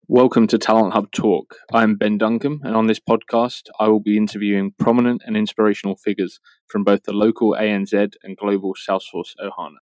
Welcome to Talent Hub Talk. I'm Ben Duncombe, and on this podcast, I will be interviewing prominent and inspirational figures from both the local ANZ and global Salesforce Ohana.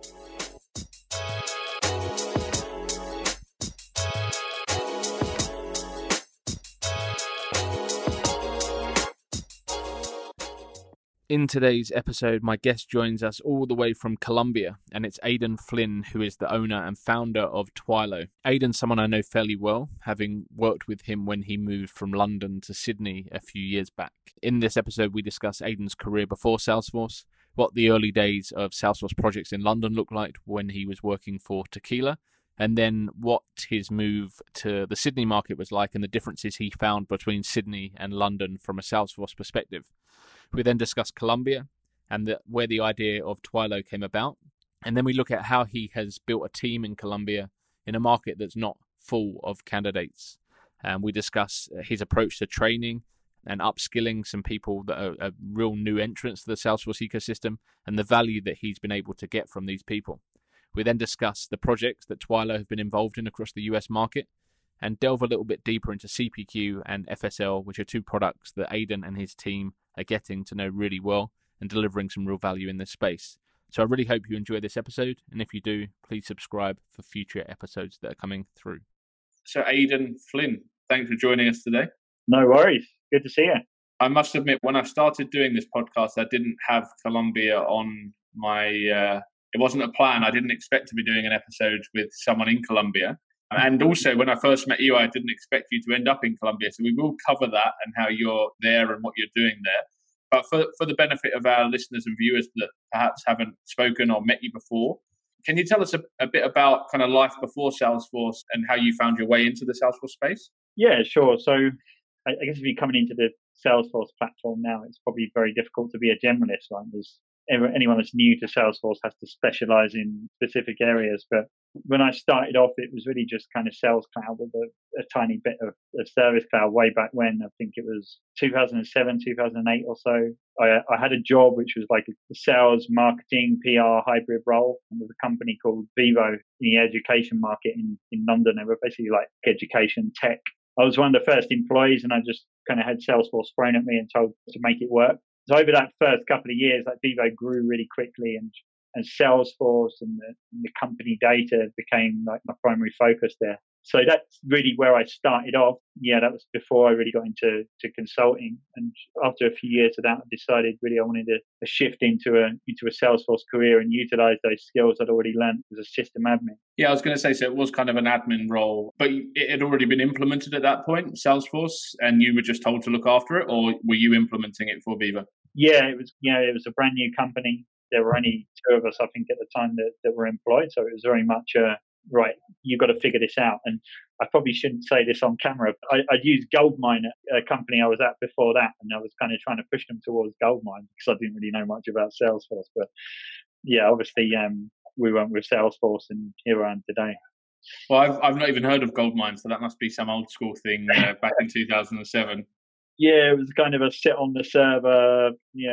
In today's episode, my guest joins us all the way from Colombia, and it's Aidan Flynn, who is the owner and founder of Twilo. Aidan's someone I know fairly well, having worked with him when he moved from London to Sydney a few years back. In this episode, we discuss Aidan's career before Salesforce, what the early days of Salesforce projects in London looked like when he was working for Tequila, and then what his move to the Sydney market was like and the differences he found between Sydney and London from a Salesforce perspective. We then discuss Colombia and where the idea of Twilo came about. And then we look at how he has built a team in Colombia in a market that's not full of candidates. And we discuss his approach to training and upskilling some people that are real new entrants to the Salesforce ecosystem and the value that he's been able to get from these people. We then discuss the projects that Twilo have been involved in across the US market and delve a little bit deeper into CPQ and FSL, which are two products that Aidan and his team are getting to know really well and delivering some real value in this space. So I really hope you enjoy this episode, and if you do, please subscribe for future episodes that are coming through. So Aidan Flynn, thanks for joining us today. No worries. Good to see you. I must admit, when I started doing this podcast, I didn't have Colombia on my... it wasn't a plan. I didn't expect to be doing an episode with someone in Colombia. And also, when I first met you, I didn't expect you to end up in Colombia. So we will cover that and how you're there and what you're doing there. But for the benefit of our listeners and viewers that perhaps haven't spoken or met you before, can you tell us a bit about kind of life before Salesforce and how you found your way into the Salesforce space? Yeah, sure. So I guess if you're coming into the Salesforce platform now, it's probably very difficult to be a generalist. Right? Anyone that's new to Salesforce has to specialize in specific areas. But when I started off, it was really just kind of Sales Cloud with a tiny bit of Service Cloud way back when. I think it was 2007, 2008 or so. I had a job which was like a sales, marketing, PR hybrid role. And there was a company called Vivo in the education market in London. They were basically like education tech. I was one of the first employees, and I just kind of had Salesforce thrown at me and told to make it work. So over that first couple of years, like Vivo grew really quickly, and Salesforce and the company data became like my primary focus there. So that's really where I started off. Yeah, that was before I really got into consulting. And after a few years of that, I decided really I wanted to shift into a Salesforce career and utilize those skills I'd already learned as a system admin. Yeah, I was going to say, so it was kind of an admin role, but it had already been implemented at that point, Salesforce, and you were just told to look after it, or were you implementing it for Vivo? Yeah, it was a brand new company. There were only two of us, I think, at the time that were employed. So it was very much, right, you've got to figure this out. And I probably shouldn't say this on camera. I'd used Goldmine at a company I was at before that. And I was kind of trying to push them towards Goldmine because I didn't really know much about Salesforce. But yeah, obviously we went with Salesforce, and here I am today. Well, I've not even heard of Goldmine, so that must be some old school thing back in 2007. Yeah, it was kind of a sit on the server,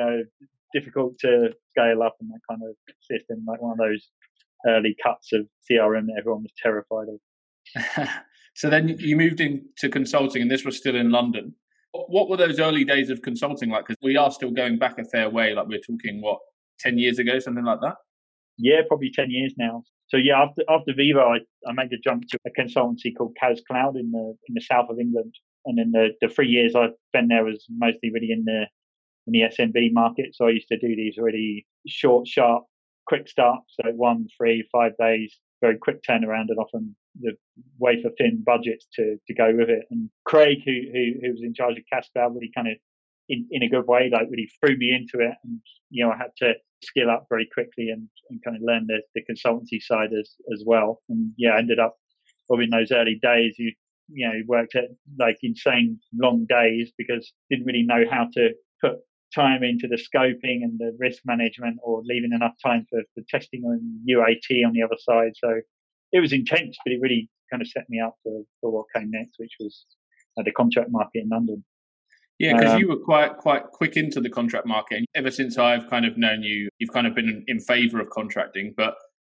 difficult to scale up, and that kind of system, like one of those early cuts of CRM that everyone was terrified of. So then you moved into consulting, and this was still in London. What were those early days of consulting like? Because we are still going back a fair way, like we're talking, 10 years ago, something like that? Yeah, probably 10 years now. So yeah, after Vivo, I made the jump to a consultancy called CAS Cloud in the south of England. And then the 3 years I spent there was mostly really in the SMB market. So I used to do these really short, sharp, quick starts. So 1, 3, 5 days, very quick turnaround, and often the wafer thin budgets to go with it. And Craig, who was in charge of CAS Cloud, really kind of in a good way, like really threw me into it. And, I had to skill up very quickly and kind of learn the consultancy side as well. And yeah, I ended up, in those early days, you worked at like insane long days because didn't really know how to put time into the scoping and the risk management, or leaving enough time for testing and UAT on the other side. So it was intense, but it really kind of set me up for what came next, which was the contract market in London. Yeah, because you were quite quick into the contract market. And ever since I've kind of known you, you've kind of been in favour of contracting. But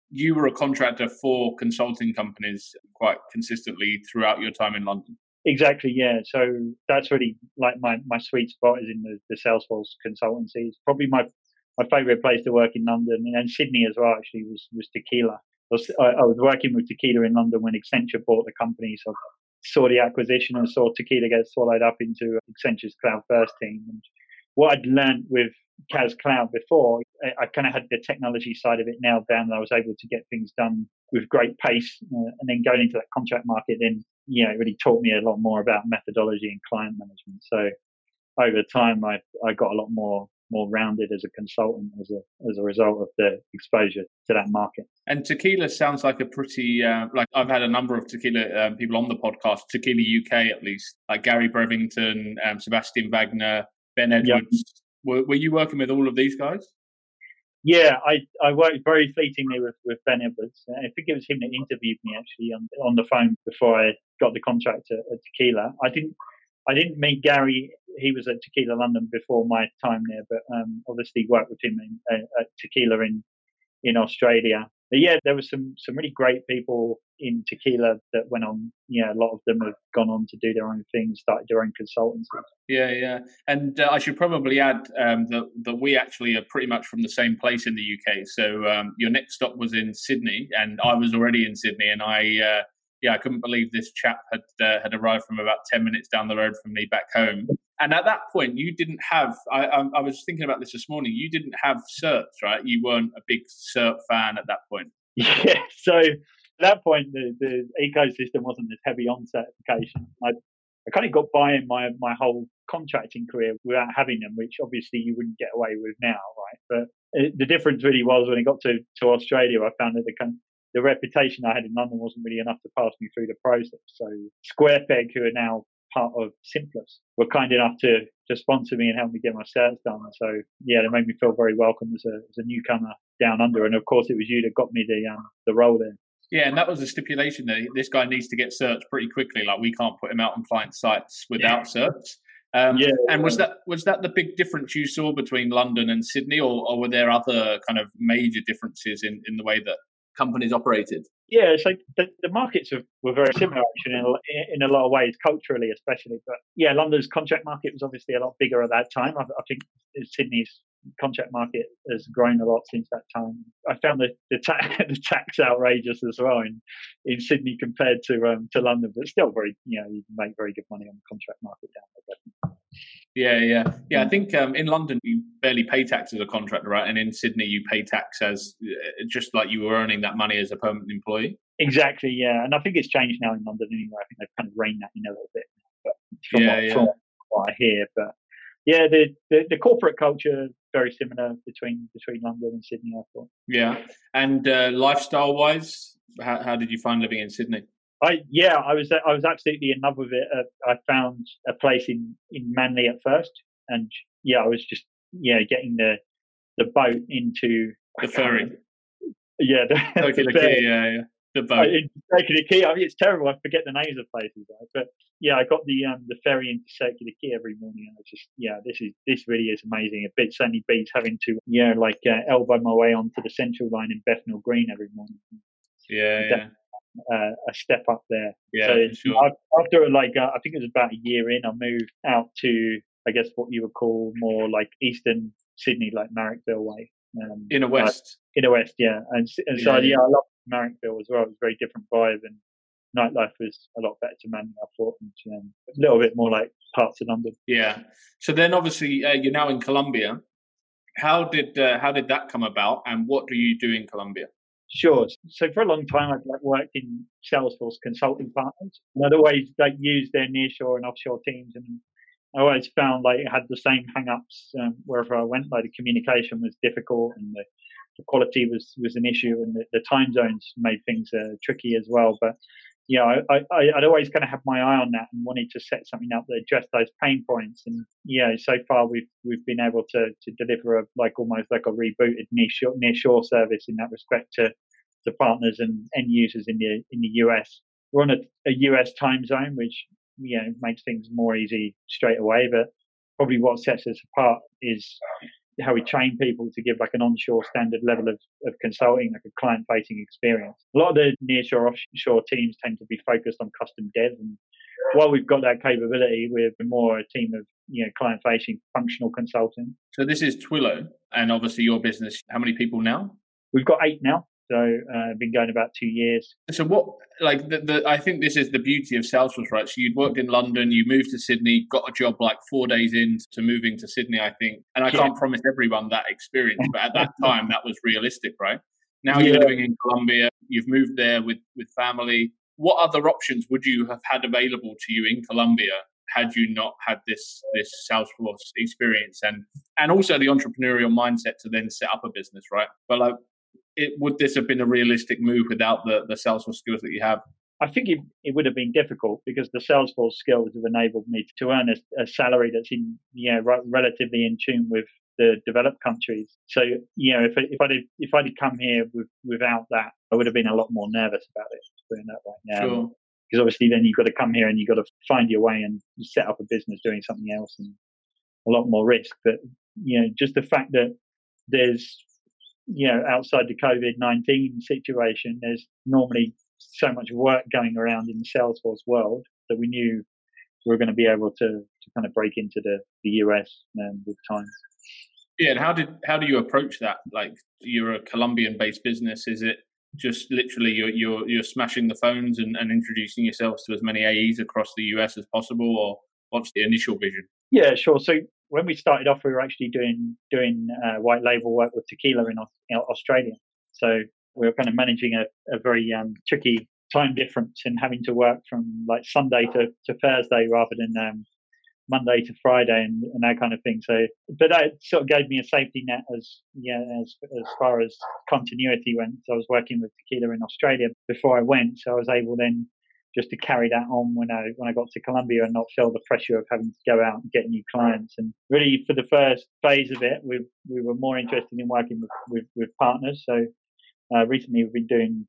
you were a contractor for consulting companies quite consistently throughout your time in London. Exactly, yeah. So that's really like my sweet spot is in the Salesforce consultancies. Probably my favourite place to work in London and Sydney as well. Actually, was Tequila. I was working with Tequila in London when Accenture bought the company, so I saw the acquisition and saw Tequila get swallowed up into Accenture's Cloud First team. And what I'd learned with CAS Cloud before, I kind of had the technology side of it nailed down, and I was able to get things done with great pace. And then going into that contract market, then it really taught me a lot more about methodology and client management. So over time, I got a lot more rounded as a consultant as a result of the exposure to that market. And Tequila sounds like a pretty like I've had a number of Tequila people on the podcast, Tequila UK at least, like Gary Brevington, Sebastian Wagner, Ben Edwards. Yep. Were you working with all of these guys? Yeah, I worked very fleetingly with Ben Edwards. I think it was him that interviewed me actually on the phone before I got the contract at Tequila. I didn't meet Gary. He was at Tequila London before my time there, but obviously worked with him at Tequila in Australia. But yeah, there were some really great people in Tequila that went on. Yeah, a lot of them have gone on to do their own things, started their own consultancies. Yeah. And I should probably add that we actually are pretty much from the same place in the UK. So your next stop was in Sydney, and I was already in Sydney, and I couldn't believe this chap had arrived from about 10 minutes down the road from me back home. And at that point, you didn't have, I was thinking about this morning, you didn't have certs, right? You weren't a big cert fan at that point. Yeah, so at that point, the ecosystem wasn't as heavy on certification. I kind of got by in my whole contracting career without having them, which obviously you wouldn't get away with now, right? But the difference really was when it got to Australia, I found that the reputation I had in London wasn't really enough to pass me through the process. So SquarePeg, who are now part of Simplus, were kind enough to sponsor me and help me get my certs done. So yeah, they made me feel very welcome as a newcomer down under. And of course, it was you that got me the role there. Yeah, and that was a stipulation that this guy needs to get certs pretty quickly. Like we can't put him out on client sites without certs. And was that the big difference you saw between London and Sydney, or were there other kind of major differences in the way that companies operated? Yeah, so the markets were very similar actually in a lot of ways, culturally especially. But yeah, London's contract market was obviously a lot bigger at that time. I think Sydney's contract market has grown a lot since that time. I found the tax outrageous as well in Sydney compared to London, but still very, you make very good money on the contract market down there. Yeah. I think in London you barely pay tax as a contractor, right? And in Sydney you pay tax as just like you were earning that money as a permanent employee. Exactly, yeah. And I think it's changed now in London anyway. I think they've kind of reined that in a little bit. But from what I hear, but yeah, the corporate culture very similar between London and Sydney, I thought. Yeah, and lifestyle wise, how did you find living in Sydney? I was absolutely in love with it. I found a place in Manly at first, and I was just getting the boat into the ferry. Yeah, the boat. Circular Quay. I mean, it's terrible. I forget the names of places, right? But I got the ferry into Circular Quay every morning, and I just this really is amazing. It certainly beats having to elbow my way onto the Central Line in Bethnal Green every morning. A step up there. Yeah, so sure. After I think it was about a year in, I moved out to I guess what you would call more like Eastern Sydney, like Marrickville way. Inner West, yeah, and so I love Marrickville as well. It was a very different vibe, and nightlife was a lot better to Manly, I thought, and a little bit more like parts of London. Yeah. So then, obviously, you're now in Colombia. How did that come about, and what do you do in Colombia? Sure. So for a long time, I've worked in Salesforce consulting partners, and I'd always used their nearshore and offshore teams, and I always found it had the same hang-ups wherever I went. Like the communication was difficult, and the quality was an issue, and the time zones made things tricky as well. But I'd always kind of have my eye on that and wanted to set something up that addressed those pain points. And so far we've been able to deliver almost like a rebooted nearshore service in that respect to partners and end users in the US. We're on a US time zone, which makes things more easy straight away. But probably what sets us apart is how we train people to give like an onshore standard level of consulting, like a client facing experience. A lot of the nearshore offshore teams tend to be focused on custom dev, and while we've got that capability, we're more a team of client facing functional consultants. So this is Twilio, and obviously your business. How many people now? We've got 8 now. So I've been going about 2 years. So what, like I think this is the beauty of Salesforce, right? So you'd worked in London, you moved to Sydney, got a job like 4 days into moving to Sydney, I think. And I can't promise everyone that experience, but at that time that was realistic, right? Now you're living in Colombia, you've moved there with family. What other options would you have had available to you in Colombia had you not had this Salesforce experience and also the entrepreneurial mindset to then set up a business, right? But like, would this have been a realistic move without the Salesforce skills that you have? I think it would have been difficult because the Salesforce skills have enabled me to earn a salary that's relatively in tune with the developed countries. So if I'd come here without that, I would have been a lot more nervous about it. Doing that right now, sure. Because obviously then you've got to come here and you've got to find your way and set up a business doing something else and a lot more risk. But just the fact that there's outside the COVID-19 situation, there's normally so much work going around in the Salesforce world that we knew we were going to be able to kind of break into the US with time. Yeah, and how do you approach that? Like, you're a Colombian-based business. Is it just literally you're smashing the phones and introducing yourselves to as many AEs across the US as possible, or what's the initial vision? Yeah, sure. So when we started off, we were actually doing white label work with Tequila in Australia. So we were kind of managing a very tricky time difference and having to work from like Sunday to Thursday rather than Monday to Friday and that kind of thing. So, but that sort of gave me a safety net as far as continuity went. So I was working with Tequila in Australia before I went, so I was able then just to carry that on when I got to Colombia and not feel the pressure of having to go out and get new clients. And really, for the first phase of it, we were more interested in working with partners. So recently, we've been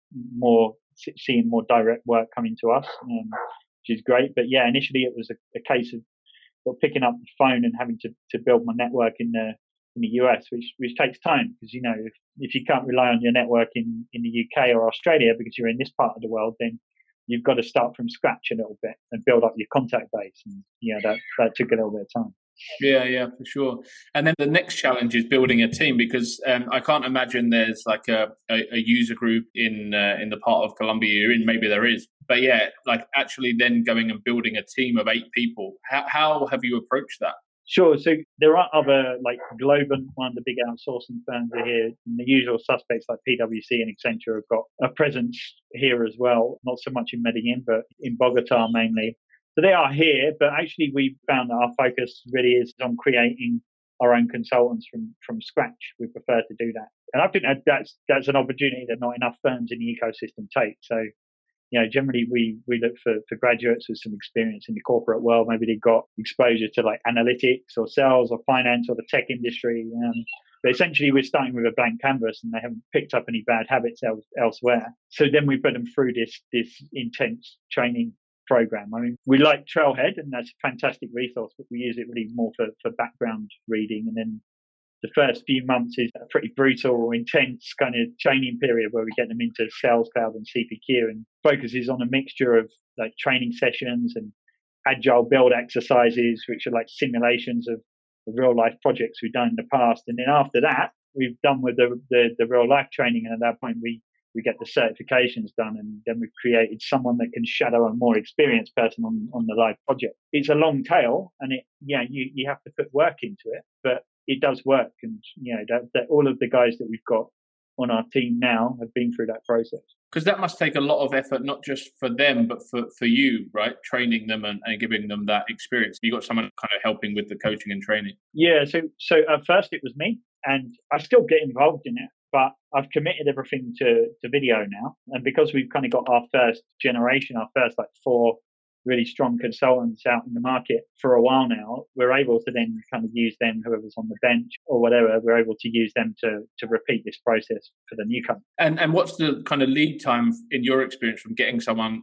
seeing more direct work coming to us, which is great. But yeah, initially it was a case of picking up the phone and having to build my network in the US, which takes time because if you can't rely on your network in the UK or Australia because you're in this part of the world, then you've got to start from scratch a little bit and build up your contact base, and that took a little bit of time. Yeah, for sure. And then the next challenge is building a team because I can't imagine there's like a user group in the part of Colombia you're in. Maybe there is, but yeah, like actually then going and building a team of 8 people. How have you approached that? Sure. So there are other like Globant, one of the big outsourcing firms are here, and the usual suspects like PwC and Accenture have got a presence here as well. Not so much in Medellin, but in Bogota mainly. So they are here, but actually we found that our focus really is on creating our own consultants from scratch. We prefer to do that, and I think that's an opportunity that not enough firms in the ecosystem take. So, generally we look for graduates with some experience in the corporate world. Maybe they've got exposure to like analytics or sales or finance or the tech industry. But essentially, we're starting with a blank canvas, and they haven't picked up any bad habits elsewhere. So then we put them through this intense training program. I mean, we like Trailhead, and that's a fantastic resource, but we use it really more for background reading. And then the first few months is a pretty brutal, intense kind of training period where we get them into Sales Cloud and CPQ, and focuses on a mixture of like training sessions and agile build exercises, which are like simulations of real life projects we've done in the past. And then after that, we've done with the real life training, and at that point we get the certifications done, and then we've created someone that can shadow a more experienced person on the live project. It's a long tail, and you have to put work into it, but it does work. And that all of the guys that we've got on our team now have been through that process. Because that must take a lot of effort, not just for them, but for you, right? Training them and giving them that experience. You got someone kind of helping with the coaching and training. Yeah. So at first it was me, and I still get involved in it, but I've committed everything to video now. And because we've kind of got our first generation, our first like 4 really strong consultants out in the market for a while now, we're able to then kind of use them, whoever's on the bench or whatever, we're able to use them to repeat this process for the newcomer. And what's the kind of lead time in your experience from getting someone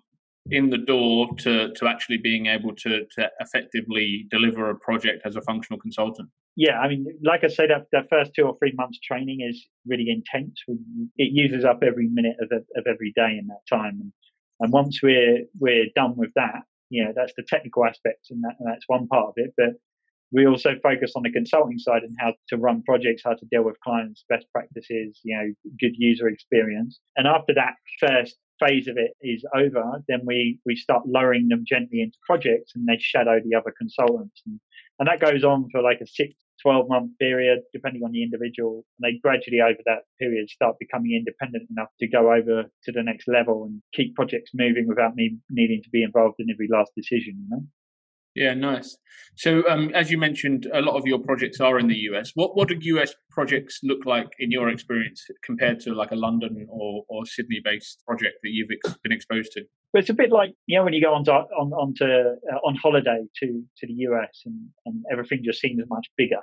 in the door to actually being able to effectively deliver a project as a functional consultant? Yeah, I mean, like I said, that first 2 or 3 months training is really intense. It uses up every minute of every day in that time, and once we're done with that, that's the technical aspects, and that's one part of it. But we also focus on the consulting side and how to run projects, how to deal with clients, best practices, good user experience. And after that first phase of it is over, then we start lowering them gently into projects, and they shadow the other consultants. And that goes on for like a 6-12 month period, depending on the individual. And they gradually over that period start becoming independent enough to go over to the next level and keep projects moving without me needing to be involved in every last decision. Yeah, nice. So, as you mentioned, a lot of your projects are in the US. What do US projects look like in your experience compared to like a London or Sydney-based project that you've been exposed to? But it's a bit like when you go on holiday to the US, and everything just seems much bigger,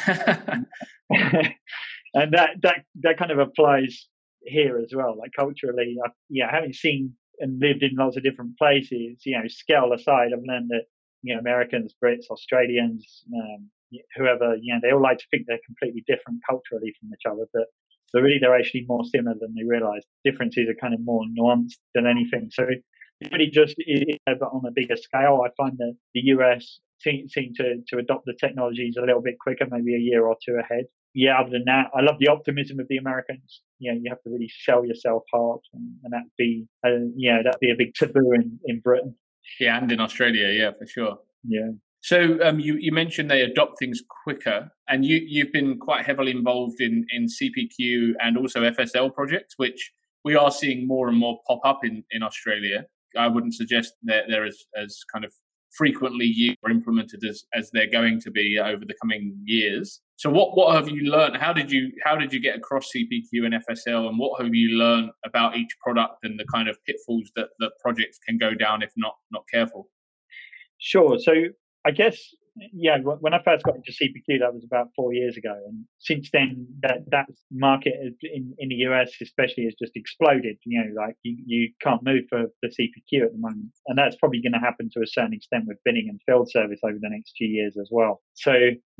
and that kind of applies here as well. Like culturally, having seen and lived in lots of different places, scale aside, I've learned that Americans, Brits, Australians, whoever, they all like to think they're completely different culturally from each other, but really they're actually more similar than they realize. Differences are kind of more nuanced than anything. So it's really just but on a bigger scale. I find that the US seem to adopt the technologies a little bit quicker, maybe a year or two ahead. Yeah, other than that, I love the optimism of the Americans. You have to really sell yourself hard, and that'd be a big taboo in Britain. Yeah, and in Australia, yeah, for sure. Yeah. So you mentioned they adopt things quicker, and you've been quite heavily involved in CPQ and also FSL projects, which we are seeing more and more pop up in Australia. I wouldn't suggest that they're as kind of frequently used or implemented as they're going to be over the coming years. So what have you learned? How did you get across CPQ and FSL, and what have you learned about each product and the kind of pitfalls that projects can go down if not careful? Sure. So I guess, when I first got into CPQ, that was about 4 years ago. And since then, that market in the US especially has just exploded. Like you can't move for the CPQ at the moment. And that's probably going to happen to a certain extent with billing and field service over the next few years as well. So,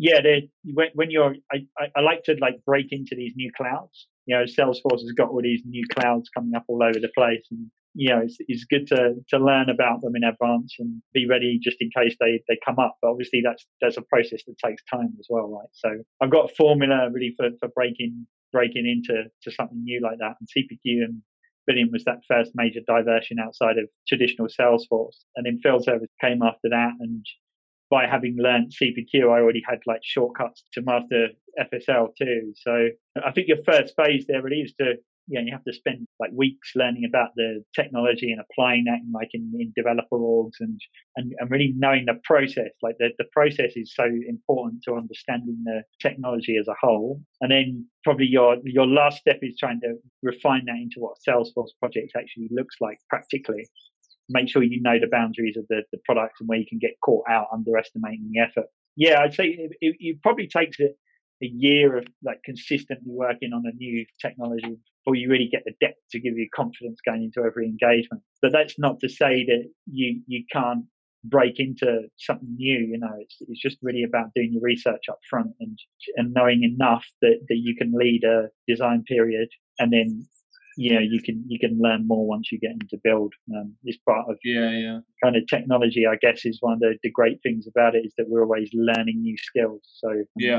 I like to break into these new clouds. Salesforce has got all these new clouds coming up all over the place, and it's good to learn about them in advance and be ready just in case they come up. But obviously that's a process that takes time as well, right? So I've got a formula really for breaking into something new like that. And CPQ and billing was that first major diversion outside of traditional Salesforce, and then field service came after that. And by having learned CPQ, I already had shortcuts to master FSL too. So I think your first phase there really is to you have to spend weeks learning about the technology and applying that in developer orgs and really knowing the process. The process is so important to understanding the technology as a whole. And then probably your last step is trying to refine that into what a Salesforce project actually looks like practically. Make sure you know the boundaries of the product and where you can get caught out underestimating the effort. Yeah, I'd say it probably takes a year of consistently working on a new technology before you really get the depth to give you confidence going into every engagement. But that's not to say that you can't break into something new. It's just really about doing your research up front and knowing enough that you can lead a design period, and then you can learn more once you get into build. It's part of kind of technology, I guess, is one of the great things about it, is that we're always learning new skills. So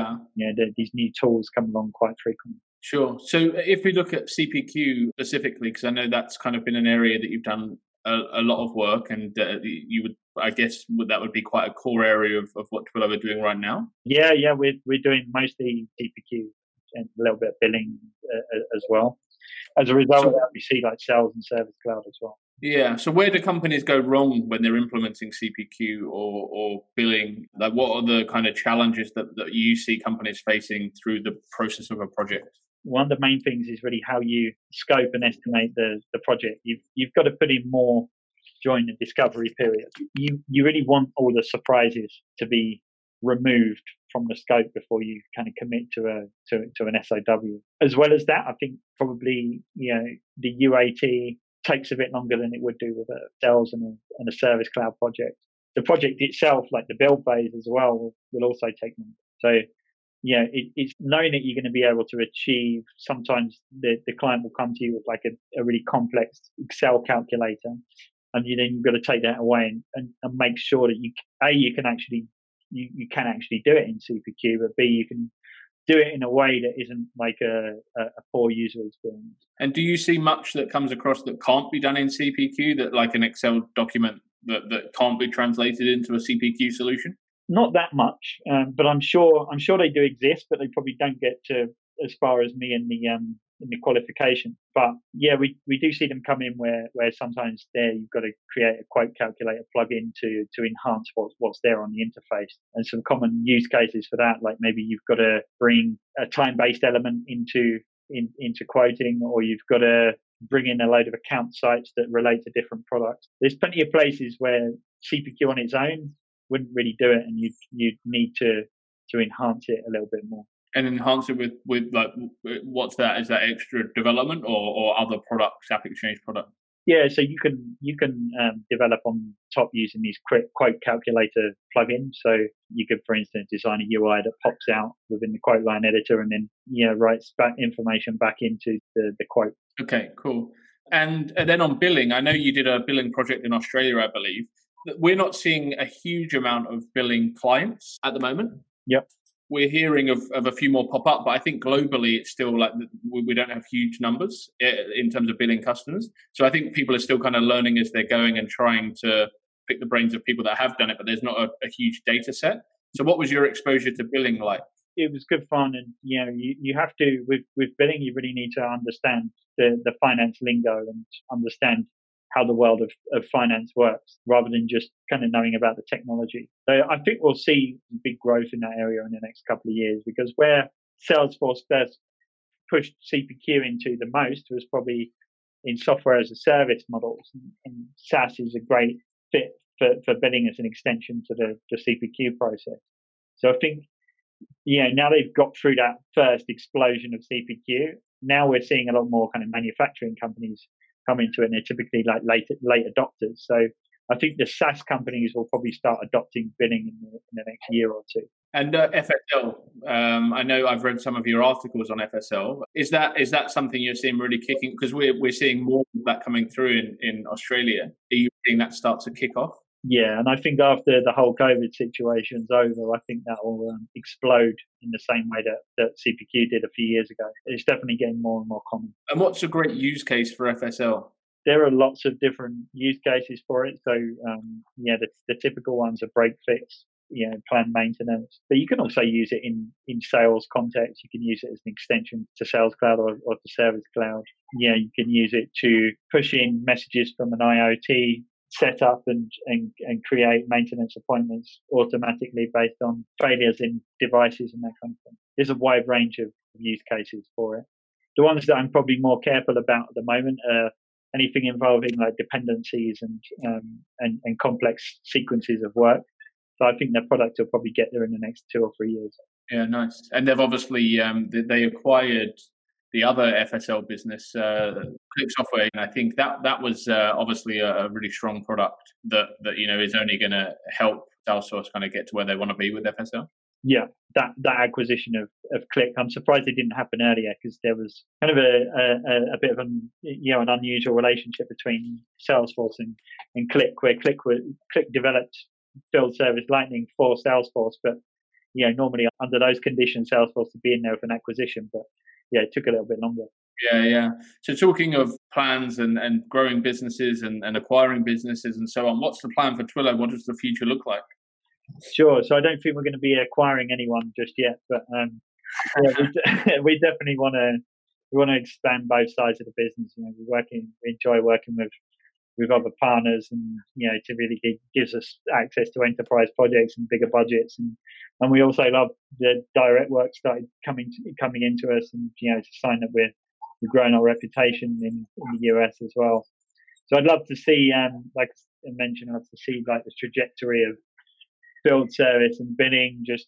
these new tools come along quite frequently. Sure. So if we look at CPQ specifically, because I know that's kind of been an area that you've done a lot of work, and you would, I guess, that would be quite a core area of what Twilio are doing right now. Yeah, we're doing mostly CPQ and a little bit of billing as well. As a result of that, we see Sales and Service Cloud as well. Yeah. So where do companies go wrong when they're implementing CPQ or billing? What are the kind of challenges that you see companies facing through the process of a project? One of the main things is really how you scope and estimate the project. You've got to put in more during the discovery period. You really want all the surprises to be removed from the scope before you kind of commit to an SOW. As well as that, I think probably the UAT takes a bit longer than it would do with a sales and a service cloud project. The project itself, like the build phase as well, will also take longer. So, it's knowing that you're going to be able to achieve. Sometimes the client will come to you with like a really complex Excel calculator, and then you've got to take that away and make sure that you can actually do it in CPQ, but B, you can do it in a way that isn't like a poor user experience. And do you see much that comes across that can't be done in CPQ, that like an Excel document that can't be translated into a CPQ solution? Not that much, but I'm sure they do exist, but they probably don't get to as far as me in the qualification. But yeah, we do see them come in where sometimes you've got to create a quote calculator plugin to enhance what's there on the interface. And some common use cases for that, like maybe you've got to bring a time-based element into quoting, or you've got to bring in a load of account sites that relate to different products. There's plenty of places where CPQ on its own wouldn't really do it, and you'd need to enhance it a little bit more. And enhance it with like, what's that? Is that extra development or other products, AppExchange product? Yeah, so you can develop on top using these quote calculator plugins. So you could, for instance, design a UI that pops out within the quote line editor and then writes back information back into the quote. Okay, cool. And then on billing, I know you did a billing project in Australia, I believe. We're not seeing a huge amount of billing clients at the moment. Yep. We're hearing of a few more pop up, but I think globally it's still like we don't have huge numbers in terms of billing customers. So I think people are still kind of learning as they're going and trying to pick the brains of people that have done it, but there's not a huge data set. So what was your exposure to billing like? It was good fun, and you have to with billing, you really need to understand the finance lingo and understand how the world of finance works, rather than just kind of knowing about the technology. So I think we'll see big growth in that area in the next couple of years, because where Salesforce first pushed CPQ into the most was probably in software as a service models, and SaaS is a great fit for billing as an extension to the CPQ process. So I think, now they've got through that first explosion of CPQ, now we're seeing a lot more kind of manufacturing companies come into it, and they're typically like late adopters. So I think the SaaS companies will probably start adopting billing in the next year or two. And FSL, I know I've read some of your articles on FSL. Is that something you're seeing really kicking? Because we're seeing more of that coming through in Australia. Are you seeing that start to kick off? Yeah, and I think after the whole COVID situation's over, I think that will explode in the same way that CPQ did a few years ago. It's definitely getting more and more common. And what's a great use case for FSL? There are lots of different use cases for it. So, the typical ones are break fix, planned maintenance. But you can also use it in sales context. You can use it as an extension to Sales Cloud or to Service Cloud. You can use it to push in messages from an IoT set up and create maintenance appointments automatically based on failures in devices and that kind of thing. There's a wide range of use cases for it. The ones that I'm probably more careful about at the moment are anything involving like dependencies and complex sequences of work. So I think their product will probably get there in the next 2 or 3 years. Yeah, nice. And they've obviously they acquired the other FSL business, Click Software, and I think that was obviously a really strong product that is only going to help Salesforce kind of get to where they want to be with FSL. Yeah, that acquisition of Click, I'm surprised it didn't happen earlier, because there was kind of a bit of an unusual relationship between Salesforce and Click, where Click developed Field Service Lightning for Salesforce, but normally under those conditions, Salesforce would be in there with an acquisition, but it took a little bit longer. Yeah. So talking of plans and growing businesses and acquiring businesses and so on, what's the plan for Twilio? What does the future look like? Sure. So I don't think we're going to be acquiring anyone just yet, but we definitely want to expand both sides of the business. We enjoy working with other partners, and typically gives us access to enterprise projects and bigger budgets, and we also love the direct work started coming into us, and it's a sign that we're growing our reputation in the US as well. So I'd love to see, like I mentioned, I'd love to see like the trajectory of field service and billing just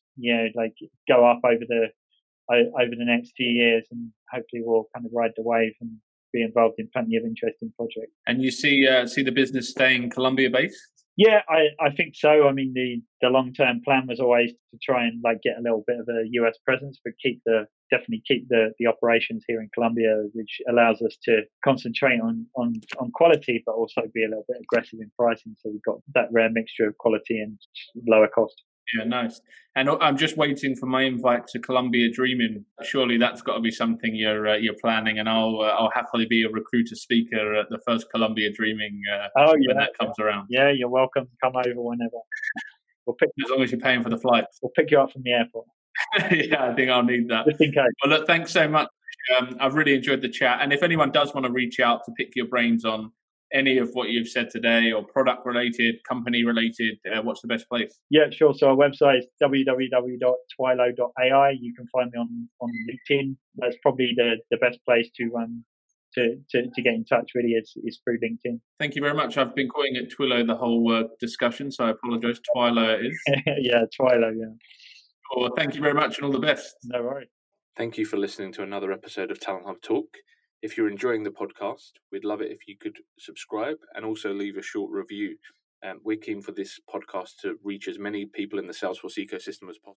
go up over the next few years, and hopefully we'll kind of ride the wave and be involved in plenty of interesting projects. And you see the business staying Colombia based? Yeah, I think so. I mean, the long-term plan was always to try and like get a little bit of a US presence, but definitely keep the operations here in Colombia, which allows us to concentrate on quality, but also be a little bit aggressive in pricing. So we've got that rare mixture of quality and lower cost. Yeah, nice. And I'm just waiting for my invite to Colombia Dreaming. Surely that's got to be something you're planning, and I'll happily be a recruiter speaker at the first Colombia Dreaming when that comes around. Yeah, you're welcome. Come over whenever. As long as you're paying for the flights. We'll pick you up from the airport. Yeah, I think I'll need that. Just in case. Well, look, thanks so much. I've really enjoyed the chat. And if anyone does want to reach out to pick your brains on any of what you've said today, or product related, company related, what's the best place? Yeah, sure. So our website is www.twilo.ai. You can find me on LinkedIn. That's probably the best place to get in touch, really, is through LinkedIn. Thank you very much. I've been calling it Twilo the whole discussion, so I apologise. Twilo it is. Yeah, Twilo, yeah. Well, thank you very much and all the best. No worries. Thank you for listening to another episode of Talent Hub Talk. If you're enjoying the podcast, we'd love it if you could subscribe and also leave a short review. We're keen for this podcast to reach as many people in the Salesforce ecosystem as possible.